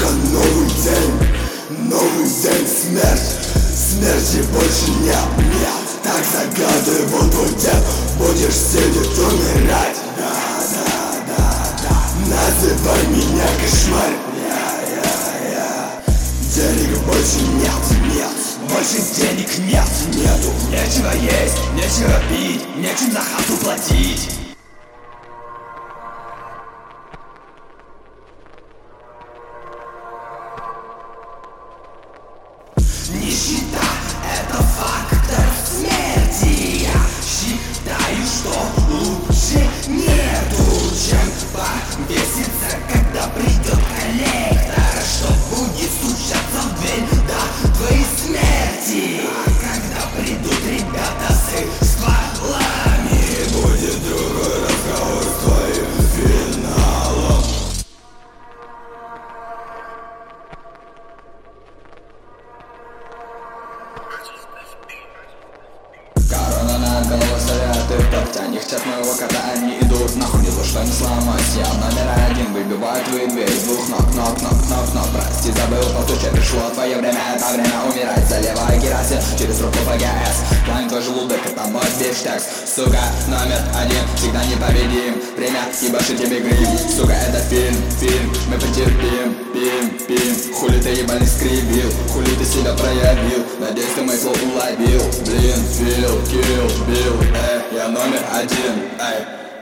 сука, новый день, смерть. Смерти больше нет, нет. Так загадывал твой дед, будешь сидеть умирать. Называй меня кошмар. Денег больше нет, больше денег нету. Нечего есть, нечего пить, нечем за хату платить. Нищета — это фактор смерти. Я считаю, что лучше нету, чем повеситься, когда придет коллектор, что будет стучаться в дверь до твоей смерти. А когда придут ребята с стволами, будет другой разговор с твоим финалом. Корона на голову ставят и в топтяне. Хотят моего кота, они идут нахуй, не то что не сломать. Я номер один, выбиваю твою дверь с двух ног. Прости, забыл постучать, пришло твое время. Это время умирать, заливай керосин через руку ПГС. План твой желудок, это мой бифштекс. Сука, номер один, всегда непобедим. Время ебаши тебе грим. Сука, это фильм, мы потерпим. Пим, хули ты ебаный скривил, хули ты себя проявил. Надеюсь, ты мой слов уловил. Блин, фил, килл, бил, я номер один,